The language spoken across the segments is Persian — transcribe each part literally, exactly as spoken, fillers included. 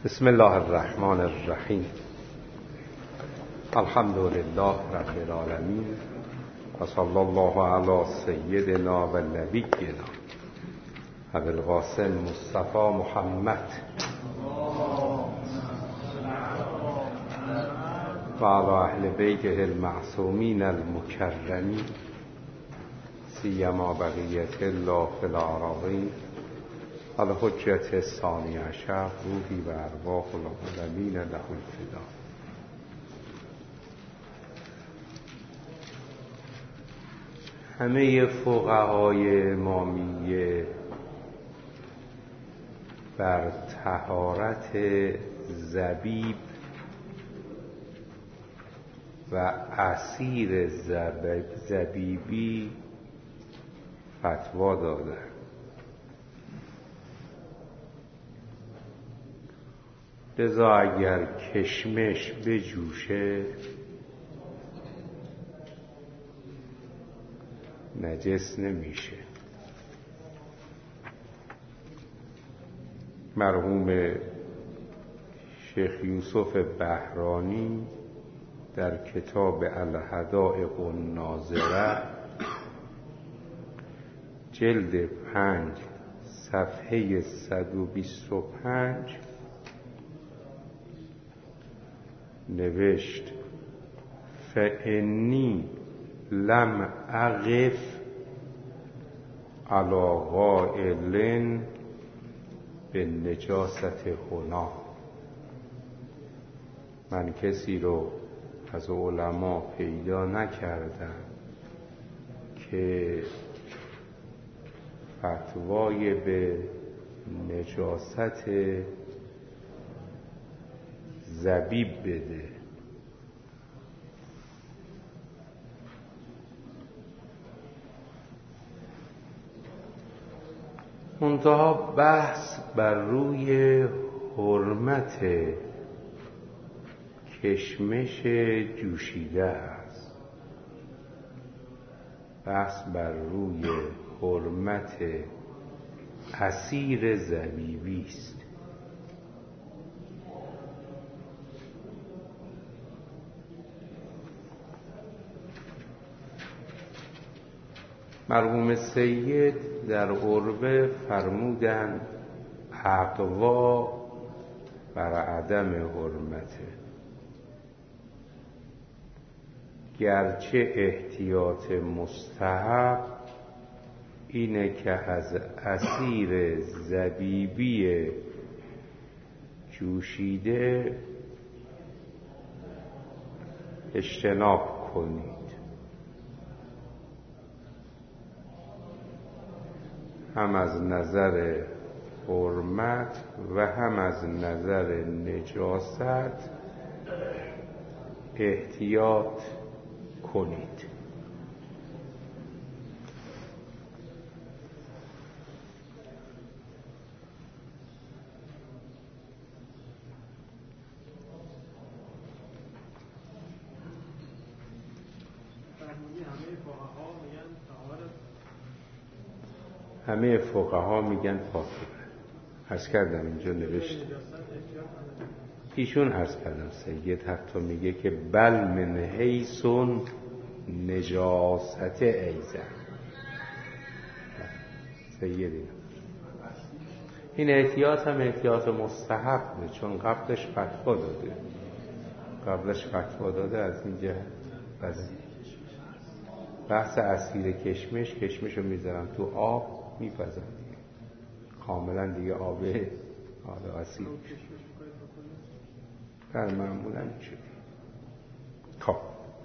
بسم الله الرحمن الرحیم. الحمد لله رب العالمین و صلی الله علی سیدنا و نبینا ابی القاسم مصطفی محمد و علی اهل بیته المعصومین المکرمین سیما بقیت الله فی الارضین الحجة الثانی عشر روحی و ارواح العالمین له الفدا. همه فقهای امامیه بر طهارت زبیب و عصیر زبیبی فتوا دادند. لذا اگر کشمش بجوشه نجس نمیشه. مرحوم شیخ یوسف بهرانی در کتاب الحدائق الناظره جلد پنج صفحه صد و بیست و پنج نوشت فانی لم اقف علی قائل به نجاست هنا. من کسی رو از علما پیدا نکردم که فتوای به نجاست زبیب بده. منتها بحث بر روی حرمت کشمش جوشیده است. بحث بر روی حرمت عصیر زبیبی است. مرحوم سید در عربه فرمودند اقوا بر عدم حرمته، گرچه احتیاط مستحب اینه که از عصیر زبیبی جوشیده اجتناب کنید. هم از نظر حرمت و هم از نظر نجاست احتیاط کنید. همه فقها میگن پاکه. عرض کردم اینجا نوشته، ایشون عرض کردم سید حتی میگه که بل من حیث نجاست ایزن. سید این احتیاط هم احتیاط مستحبه، چون قبلش فتوا داده قبلش فتوا داده از این جهت. بس بحث عصیر کشمش کشمش رو میذارم تو آب میپزن کاملا دیگه آبه آب عصیر در معمولا میشه. خب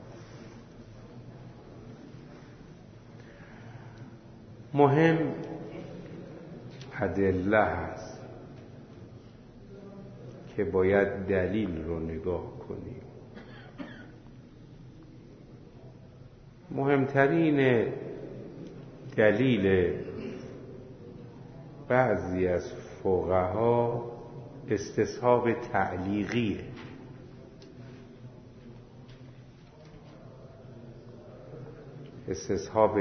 مهم ادله هست که باید دلیل رو نگاه کنیم. مهمترین دلیل بعضی از فقها استصحاب تعلیقیه. استصحاب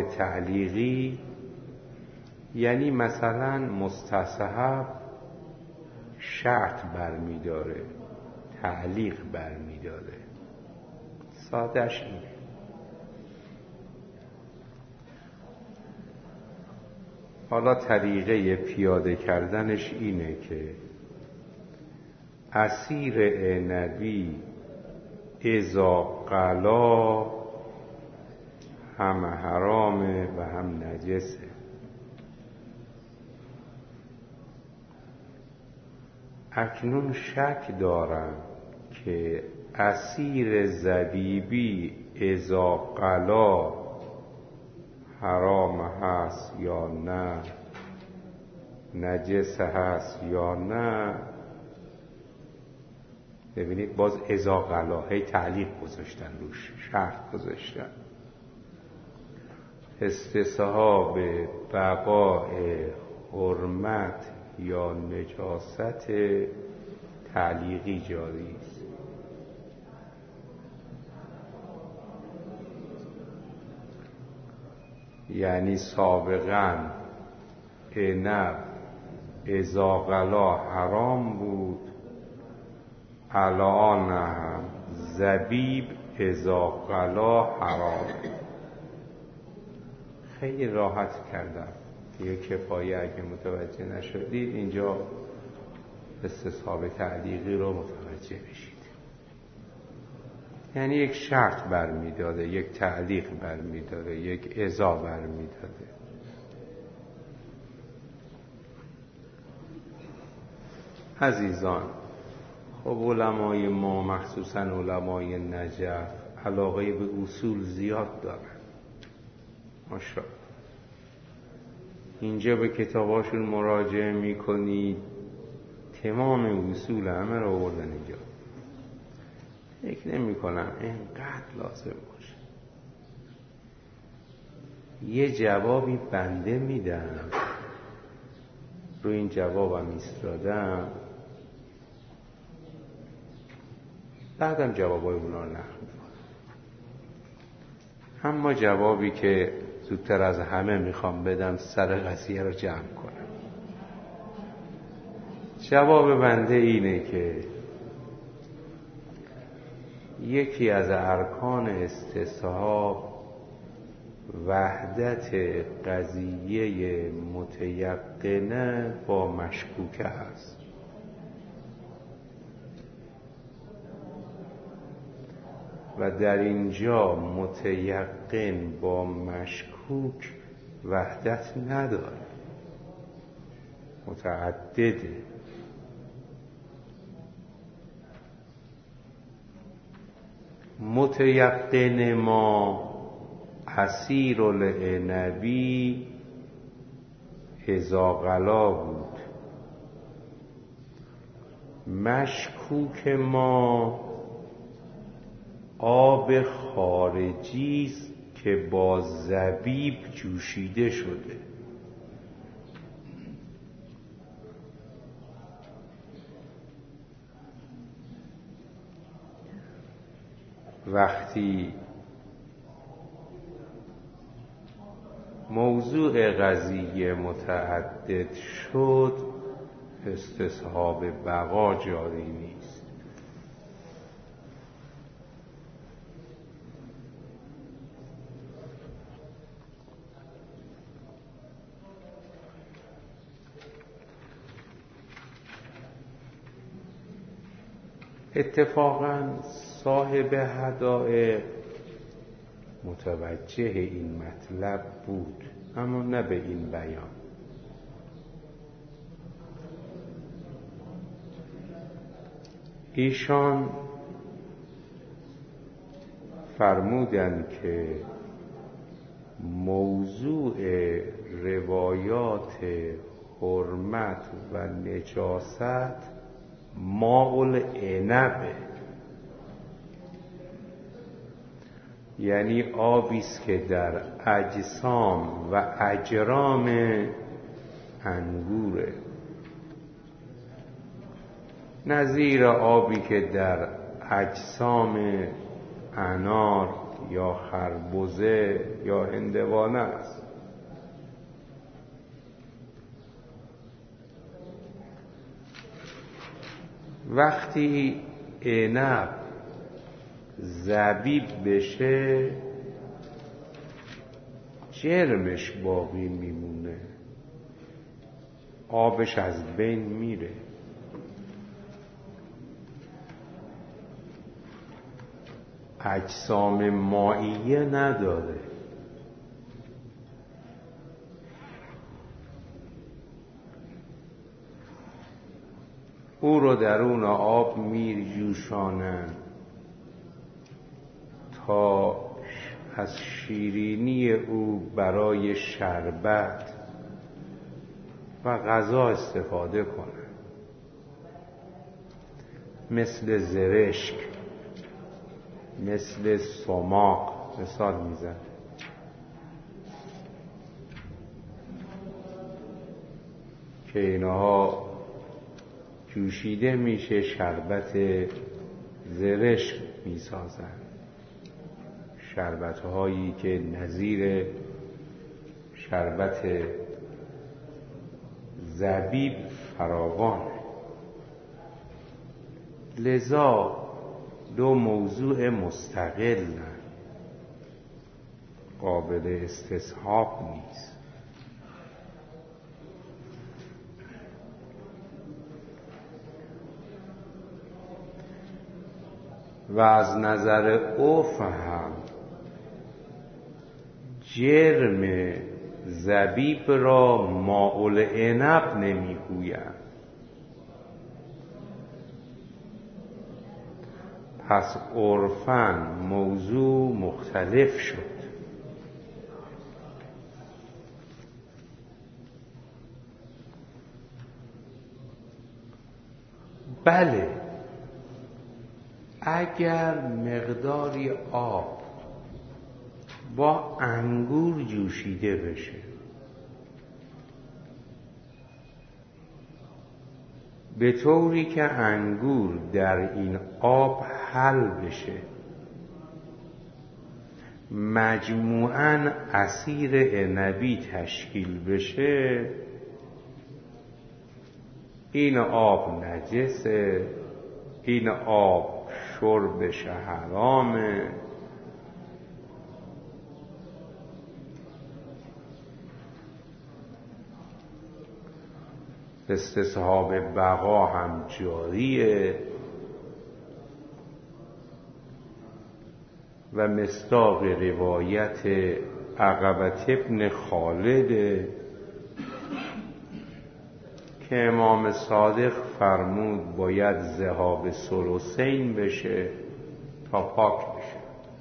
تعلیقی یعنی مثلا مستحب شرط برمیداره، تعلیق برمیداره. سادهش اینه. حالا طریقه پیاده کردنش اینه که عصیر عنبی اذا غلا هم حرامه و هم نجسه. اکنون شک دارم که عصیر زبیبی اذا غلا حرام هست یا نه، نجس هست یا نه. ببینید باز اذا غلا هی تعلیق گذاشتن روش، شرط گذاشتن. استصحاب بقاء حرمت یا نجاست تعلیقی جاری است. یعنی سابقاً عنب اذا غلا حرام بود، الان هم زبیب اذا غلا حرام. خیلی راحت کردم دیگه، کفایه. اگه متوجه نشدید اینجا استصحاب تعلیقی رو متوجه بشید. یعنی یک شرط برمیداره، یک تعلیق برمیداره، یک اذا برمیداره. عزیزان، خب علمای ما مخصوصا علمای نجف علاقه به اصول زیاد دارن. ماشاءالله اینجا به کتاباشون مراجعه میکنید، تمام اصول همه رو آوردن اینجا. فکر نمی کنم اینقدر لازم باشه. یه جوابی بنده میدم، رو این جوابم ایستادم، بعدم جوابای اونا رو نقل میکنم. اما جوابی که زودتر از همه میخوام بدم سر قضیه رو جمع کنم. جواب بنده اینه که یکی از ارکان استصحاب وحدت قضیه متیقنه با مشکوکه است. و در اینجا متیقن با مشکوک وحدت نداره، متعدده. متیقن ما عصیر العنبی اذا غلا بود، مشکوک ما آب خارجی است که با زبیب جوشیده شده. وقتی موضوع قضیه متعدد شد، استصحاب بقا جاری نیست. اتفاقاً صاحب حدائق متوجه این مطلب بود، اما نه به این بیان. ایشان فرمودند که موضوع روایات حرمت و نجاست ماء العنب، یعنی آبی است که در اجسام و اجرام انگوره، نظیر آبی که در اجسام انار یا خربزه یا هندوانه است. وقتی عنب زبیب بشه جرمش باقی میمونه، آبش از بین میره. اجسام مائیه نداره. او رو درون آب میجوشانن تا از شیرینی او برای شربت و غذا استفاده کنن، مثل زرشک، مثل سماق مثال میزن. که اینها جوشیده میشه شربت زرشک میسازن، شربت هایی که نظیر شربت زبیب فراوان. لذا دو موضوع مستقل قابل استصحاب نیست. و از نظر عرف هم جرم زبیب را ماء العنب نمیگویند. پس عرفاً موضوع مختلف شد. بله، اگر مقداری آب با انگور جوشیده بشه به طوری که انگور در این آب حل بشه، مجموعاً عصیر عنبی تشکیل بشه، این آب نجسه، این آب شربش حرامه. استصحاب بقا هم جاریه و مصداق روایت عقبة ابن خالد که امام صادق فرمود باید ذهاب ثلثین بشه تا پاک بشه،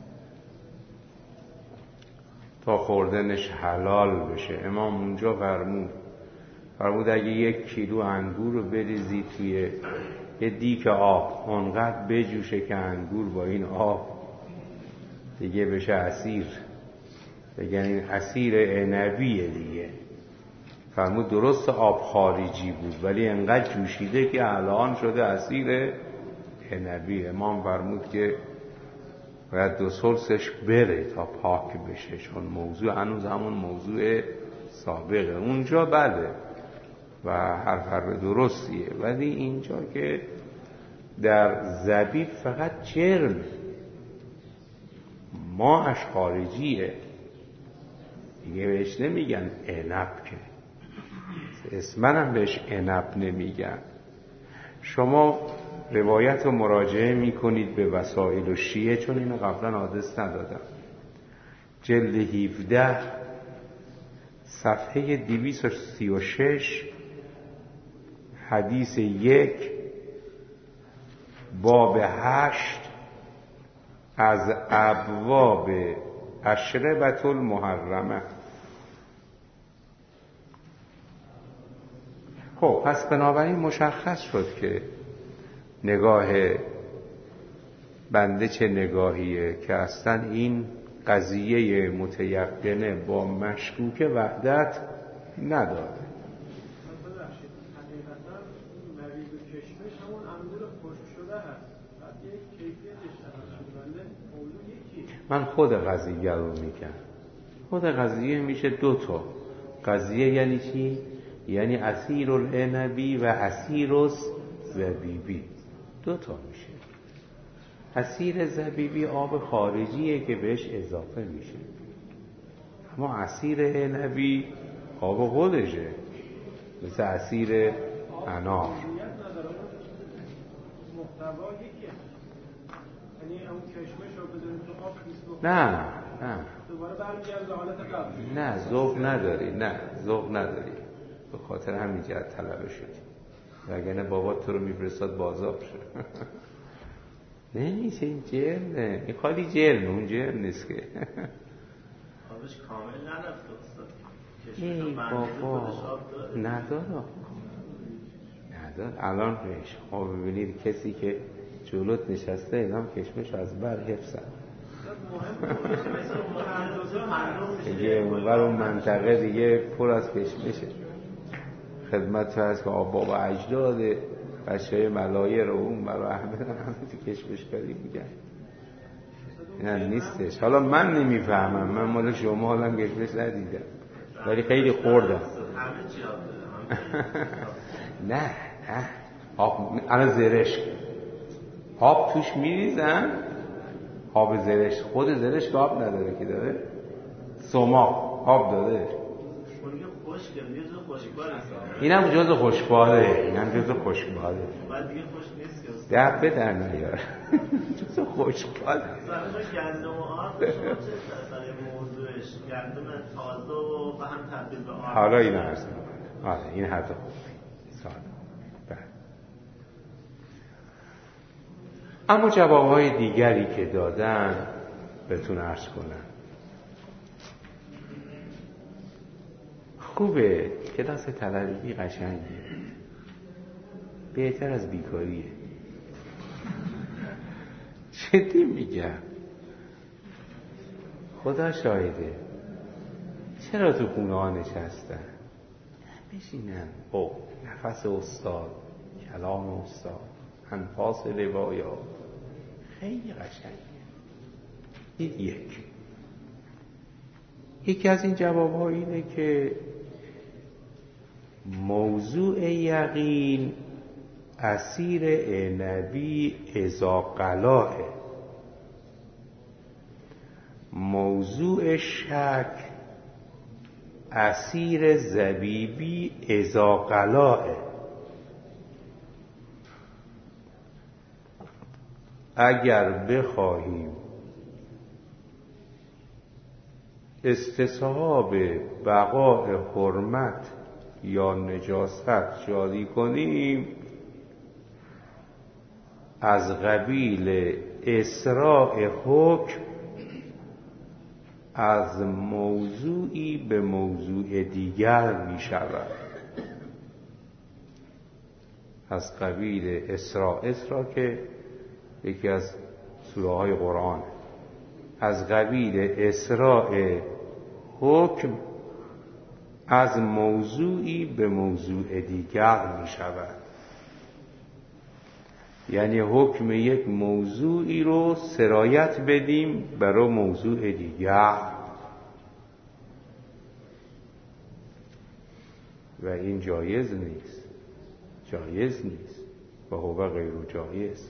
تا خوردنش حلال بشه. امام اونجا فرمود فرمود اگه یک کیلو انگور رو بریزی توی یه دیک آب، اونقدر بجوشه که انگور با این آب دیگه بشه عصیر، بگن این عصیر عنبیه دیگه. فرمود درست آب خارجی بود ولی انقدر جوشیده که الان شده عصیر عنبی. امام فرمود که باید دو ثلثش بره تا پاک بشه، چون موضوع هنوز همون موضوع سابقه. اونجا بله و حرف حرف درستیه، ولی اینجا که در زبیب فقط جرم، ماهش خارجیه دیگه، بهش نمیگن عنب، که اسماً هم بهش عنب نمیگن. شما روایت رو مراجعه میکنید به وسائل الشیعه، چون اینو قبلا آدرس ندادم، جلد هفده صفحه دویست و سی و شش حدیث یک باب هشت از ابواب اشربة المحرمه. خب پس بنابراین مشخص شد که نگاه بنده چه نگاهیه که اصلا این قضیه متیقنه با مشکوک وحدت نداره. من خود قضیه رو میگم. خود قضیه میشه دو تا قضیه. یعنی چی؟ یعنی عصیر العنبی و عصیر الزبیبی. دو تا میشه. عصیر زبیبی آب خارجیه که بهش اضافه میشه، اما عصیر عنبی آب خودشه، مثل عصیر انار. نه نه نه ذوق نداری، نه ذوق نداری، به خاطر همین جهت طلبه شدی، وگرنه بابات تو رو میفرستاد بازار شد. نمیشه، این جرمه، این خالی جرمه، اون جرم نیست که. آبش کامل نرفت استاد. ای بابا نداره نداره. الان شما ببینید کسی که جلوت نشسته اینام کشمش از بر حفظن دیگه اونور اون منطقه دیگه پر از کشمشه. خدمت تو هست که آبا و اجداد بچه ملایر و اون برای احمد همه تو کشمش کاری میگن. این نیستش. حالا من نمیفهمم، من مال شما حالا کشمش ندیدم ولی خیلی خوردم. نه نه آب الان زرشک آب توش میریزن، آب زرشک، خود زرشک آب نداره که داره سماق آب داره. اینم جز خوشباله، اینم جز خوشباله. بعد دیگه خوش نیست که دفعه در نیار. جز خوشباله. گندم و آرد شما چه سر موضوعش؟ گندم تازه و به هم تبدیل به آرد. حالا این عرض میکنه. آره این حرف خوبی. ساده. بله. اما جوابهای دیگری که دادن بهتون عرض کنم. خوبه، کلاس طلبی قشنگه، بهتر از بیکاریه. جدی میگم، خدا شاهده. چرا تو خونه ها نشستن؟ بشینن، او نفس استاد، کلام استاد، انفاس روایات، خیلی قشنگه. این یک یکی از این جواب ها اینه که موضوع یقین عصیر عنبی اذا قلاه، موضوع شک عصیر زبیبی اذا قلاه. اگر بخواهیم استصحاب بقاء حرمت یا نجاست جاری کنیم، از قبیل اسراء حکم از موضوعی به موضوع دیگر می شود. از قبیل اسراء، اسراء که یکی از سوره های قرآن، از قبیل اسراء حکم از موضوعی به موضوع دیگر می شود. یعنی حکم یک موضوعی رو سرایت بدیم برای موضوع دیگر، و این جایز نیست، جایز نیست و هو غیر جایز.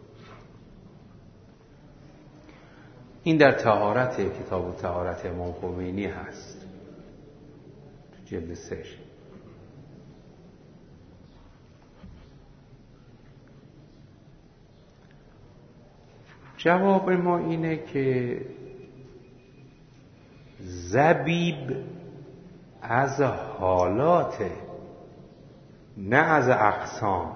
این در طهارت، کتاب طهارت امام خمینی هست، جلد سهش. جواب ما اینه که زبیب از حالات، نه از اقسام.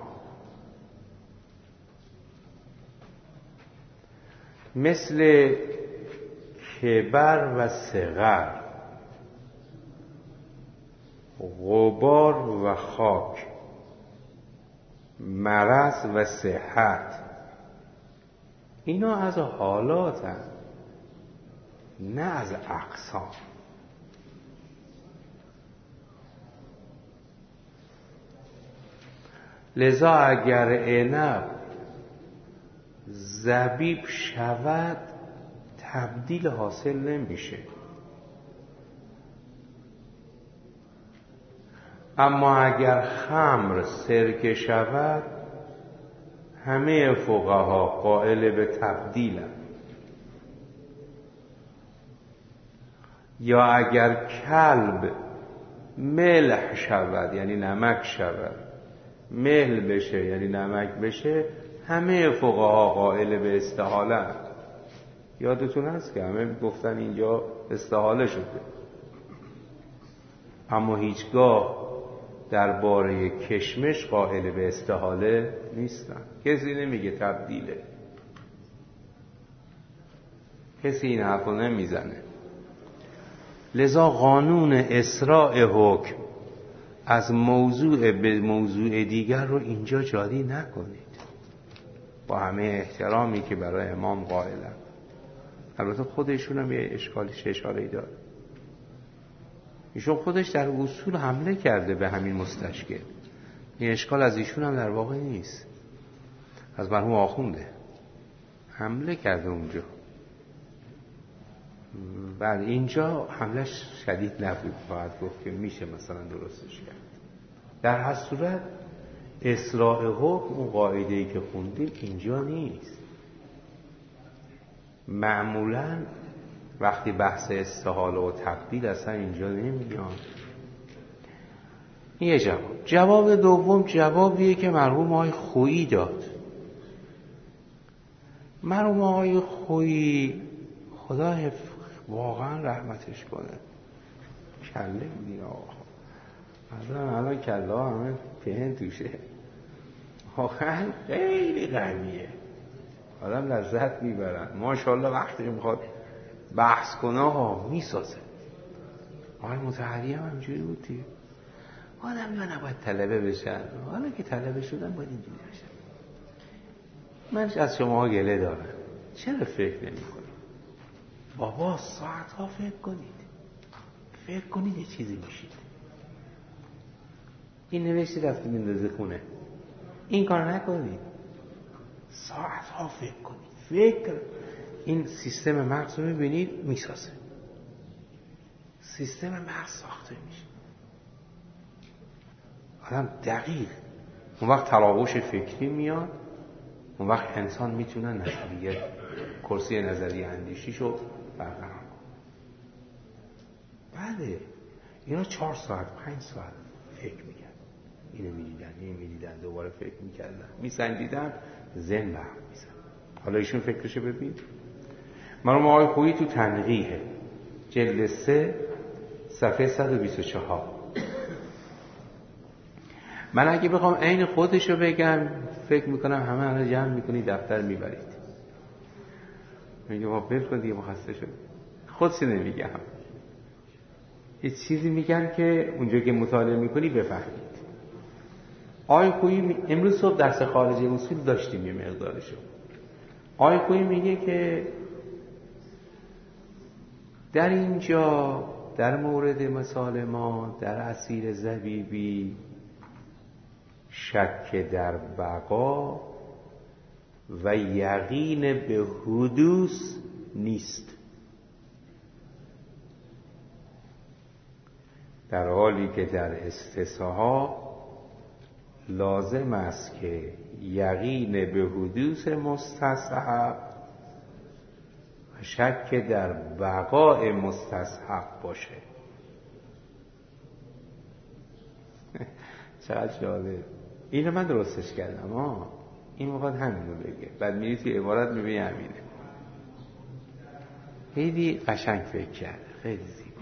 مثل کبر و صغر، غبار و خاک، مرض و صحت، اینا از حالات هست، نه از اقسام. لذا اگر عنب زبیب شود تبدیل حاصل نمیشه، اما اگر خمر سرکه شود همه فقها قائل به تبدیلن. یا اگر کلب ملح شود یعنی نمک شود، ملح بشه یعنی نمک بشه، همه فقها قائل به استحاله. یادتون هست که همه گفتن اینجا استحاله شده، اما هیچگاه درباره کشمش قائل به استحاله نیستن. کسی نمیگه تبدیله، کسی این حرفو نمیزنه. لذا قانون اسراع حکم از موضوع به موضوع دیگر رو اینجا جاری نکنید، با همه احترامی که برای امام قائلن. البته خودشون هم یه اشکالش اشاره داره. ایشون خودش در اصول حمله کرده به همین مستشکل. این اشکال از ایشون هم در واقع نیست، از مرحوم آخونده حمله کرده اونجا. بعد اینجا حملش شدید نبود، فقط گفت که میشه مثلا درستش کرد. در هر صورت اسراع حکم اون قاعده‌ای که خوندیم اینجا نیست. معمولاً وقتی بحث استحاله و تبدیل اصلا اینجا نمیان. این یه جواب. جواب دوم جوابیه که مرحوم آقای خویی داد. مرحوم آقای خویی خدا واقعا رحمتش کنه، کله بودین آقا، مثلا الان کله ها همه پهن توشه، واقعا خیلی قویه، آدم لذت میبرن. ماشاءالله وقتی میخواد بحث کنه ها میسازه. آقای مطهری هم همجوری بودی، آدم یا نباید طلبه بشن، حالا که طلبه شدن باید اینجوری بشن. من از شما ها گله دارم، چرا فکر نمی کنید؟ بابا ساعت ها فکر کنید، فکر کنید یه چیزی میشید. این نوشتی رفتی میندازه خونه، این کار نکنید. ساعت ها فکر کنید، فکر. این سیستم مغز رو میبینید میسازه، سیستم مغز ساخته میشه، آدم دقیق. اون وقت تراوش فکری میاد، اون وقت انسان میتونه نظریه کرسی نظریه اندیشیشو برقرار کنه. بله اینا چهار ساعت پنج ساعت فکر میکرد، اینو میدیدن اینو میدیدن دوباره فکر میکردن میسنجیدن، ذهن برق میزن. حالا ایشون فکرشو ببین. مرحوم آقای خویی تو تنقیحه جلد سه صفحه صد و بیست و چهار. من اگه بخوام عین خودشو بگم فکر میکنم همه الان جمع میکنی دفتر میبرید، میگه ما بل کن دیگه مخصص شد. خودش نمیگم، یه چیزی میگن که اونجا که مطالعه میکنی بفهمید. آقای خویی امروز صبح درس خارجی اصول داشتیم یه مقدارشو. آقای خویی میگه که در اینجا در مورد مثال ما در عصیر زبیبی شک در بقا و یقین به حدوث نیست، در حالی که در استصحاب لازم است که یقین به حدوث مستصحب و شک در بقاء مستصحب باشه. چقدر جالب. اینو من درستش کردم ها، این میخواد همینو بگه، بعد میری توی عبارت میبینی همینه. خیلی قشنگ فکر کرده، خیلی زیبا.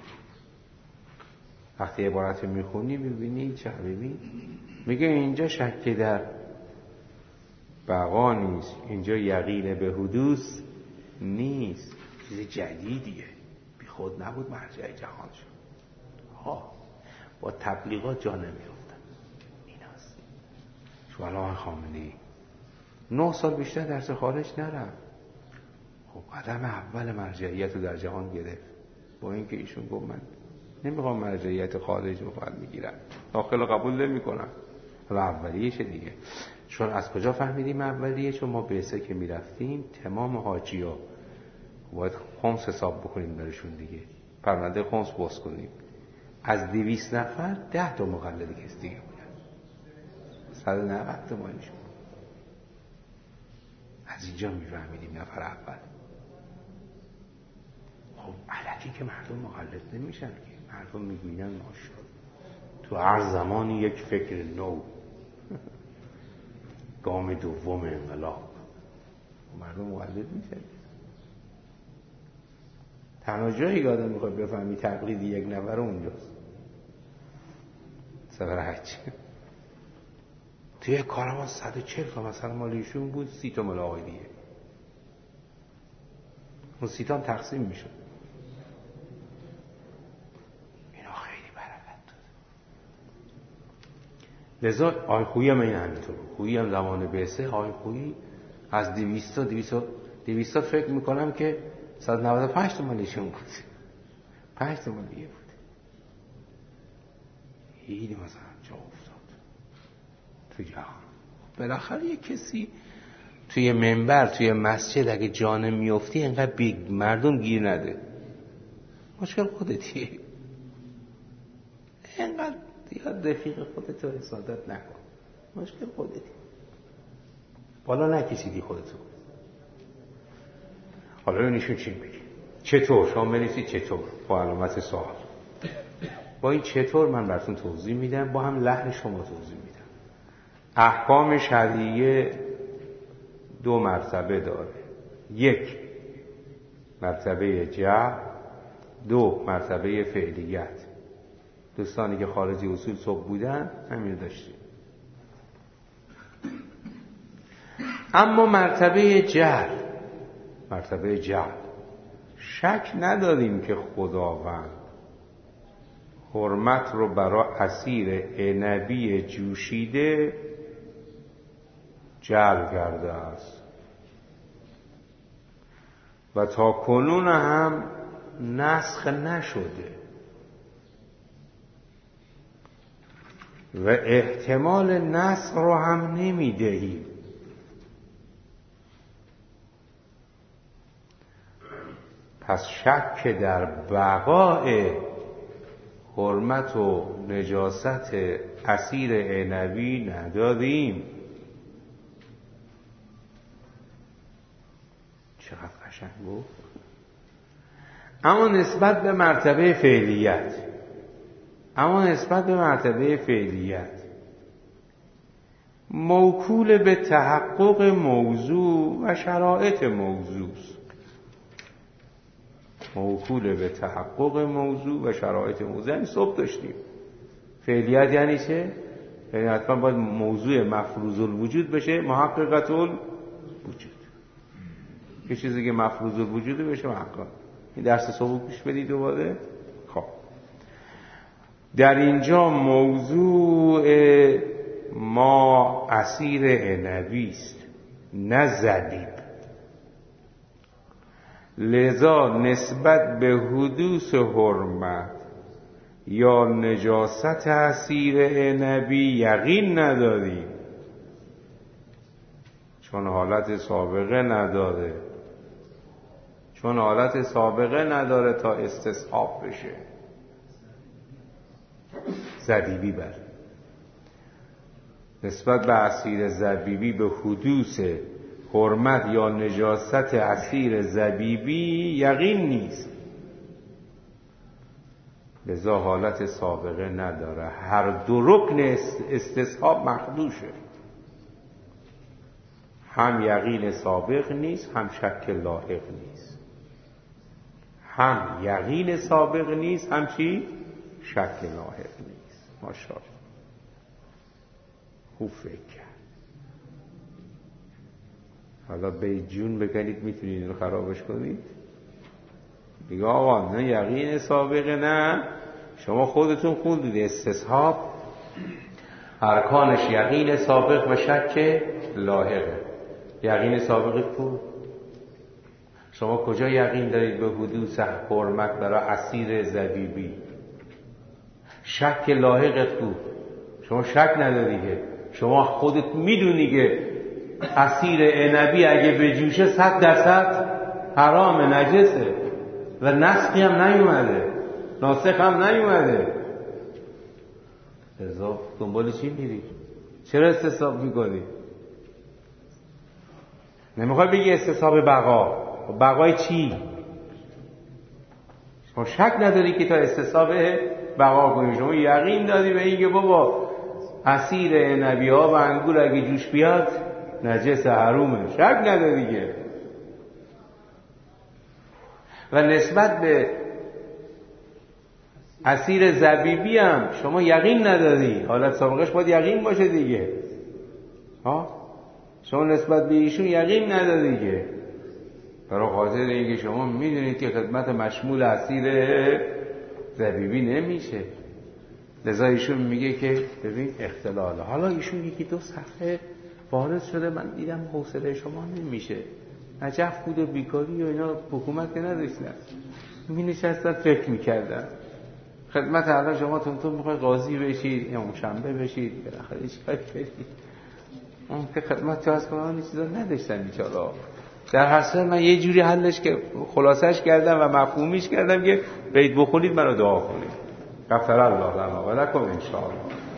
وقتی عبارت میخونی میبینی چه حبیبی میگه اینجا شک در بقا نیست، اینجا یقین به حدوث نیست. چیز جدیدیه، بی خود نبود مرجع جهان شد. ها با تبلیغات جا نمیافتن. این هست شوالله خامنه‌ای نه سال بیشتر درس خارج نرفت، خب قدم اول مرجعیت رو در جهان گرفت، با اینکه ایشون گفت من نمیخوام مرجعیت خارج رو فقط میگیرم، داخل قبول نمی کنم. و اولیه‌شه دیگه. چون از کجا فهمیدیم اولیه؟ چون ما به سه که میرفتیم تمام حاجی ها باید خمس حساب بکنیم برشون دیگه، پرونده خمس باز کنیم. از دویست نفر ده تا مقلد کسی دیگه بودن، صد و نود تا ما میشون. از اینجا میفهمیدیم نفر اول. خب الکی که مردم مقلد نمیشن که، مردم میگوین ماشاءالله تو هر زمانی یک فکر نو، گام دوم انقلاب، مردم مقلد میشن. تنها جایی که آدم میخواد بفهمی تقلید یک نفر اونجاست، سفر حج. توی کاروان صد و چهل تا مثلا مال ایشون بود، سی تا مال آقای دیگه. اون سی تا هم تقسیم میشد. اینا خیلی برکت داد. لذا آقای خویی هم این همینطور بود. خویی هم زمان بعثه، آقای خویی از دویست تا دویست تا فکر میکنم که صد و نود و پنج تا مال ایشون بود، پنج تا مال دیگه بود. خیلی مثلا جا افتاد تو جهان. بالاخره یک کسی توی منبر توی مسجد اگه جانه میفتی اینقدر بی مردم گیر نده، مشکل خودتیه. اینقدر دیگه دقیق خودتو حسادت نکن، مشکل خودتی. بالا نکشیدی خودتو. حالا اینشون چی میگی؟ چطور؟ شما بنویسید چطور با علامت سوال. با این چطور من براتون توضیح میدم، با هم لحن شما توضیح میدم. احکام شرعیه دو مرتبه داره. یک مرتبه جعل، دو مرتبه فعلیت. دوستانی که خارجی اصول صبح بودن همین داشتیم. اما مرتبه جعل، مرتبه جعل شک نداریم که خداوند حرمت رو برای اسیر عنبی جوشیده جعل کرده است و تا کنون هم نسخ نشده و احتمال نسخ رو هم نمیدهیم. پس شک در بقای حرمت و نجاست اسیر عنبی نداریم. چقدر قشنگ گفت. اما نسبت به مرتبه فعلیت اما نسبت به مرتبه فعلیت موکول به تحقق موضوع و شرایط موضوع است. موکول به تحقق موضوع و شرایط موضوع. یعنی صبح داشتیم فعلیت یعنی چه؟ یعنی حتما باید موضوع مفروض الوجود بشه محققت الوجود. یه چیزی که مفروض الوجود بشه محقق. این درس صبح پیش بدید دوباره. خب در اینجا موضوع ما اسیر عنبی است نه زبیب. لذا نسبت به حدوث حرمت یا نجاست اسیر عنبی یقین نداریم، چون حالت سابقه نداره چون حالت سابقه نداره تا استصحاب بشه. زبیبی بر نسبت به اسیر زبیبی به حدوث حرمت یا نجاست اسیر زبیبی یقین نیست، لذا حالت سابقه نداره. هر دو رکن استصحاب مخدوشه، هم یقین سابق نیست هم شک لاحق نیست. هم یقین سابق نیست هم چی؟ شک لاحق نیست. ماشاءالله خوب فکر کرد. حالا به جون بکنید میتونید رو خرابش کنید. دیگه آقا نه یقین سابقه نه، شما خودتون خوندید استصحاب ارکانش یقین سابق و شک لاحقه. یقین سابق کو؟ شما کجا یقین دارید به حدوث حرمت برای اسیر زبیبی؟ شک لاحقت کو؟ شما شک نداری که شما خودت میدونی که اسیر عنبی اگه بجوشه صد درصد حرام نجسه و نسخی هم نیومده ناسخ هم نیومده. لذا دنبال چی میری؟ چرا استصحاب میکنی؟ نمیخوای بگی استصحاب بقا. بقای چی؟ شما شک نداری که تا استصحاب بقا کنی. شما یقین داری به این که بابا عصیر نبی ها و انگور اگه جوش بیاد نجس حرومه. شک نداری که. و نسبت به عصیر زبیبی هم شما یقین نداری. حالت سابقش باید یقین باشه دیگه. ها؟ شما نسبت به ایشون یقین نداری که. برای خاطر اینکه شما میدونید که خدمت مشمول عصیر زبیبی نمیشه. لذا ایشون میگه که ببین اختلاله. حالا ایشون یکی دو صفحه وارد شده، من دیدم حوصله شما نمیشه. نجف بود و بیکاری و اینا حکومت که نداشتن. می نشستن فکر میکردن. خدمت الان شما تونتون میخوای قاضی بشید یا مشنبه بشید بالاخره چیکار کنید؟ اون که خدمت چاز کنن این چیزا نداشتن بیچاره. در هر صورت من یه جوری حلش که خلاصش کردم و مفهومیش کردم که بیت بخونید منو دعا کنید. غفر الله لنا و لکم ان شاء الله.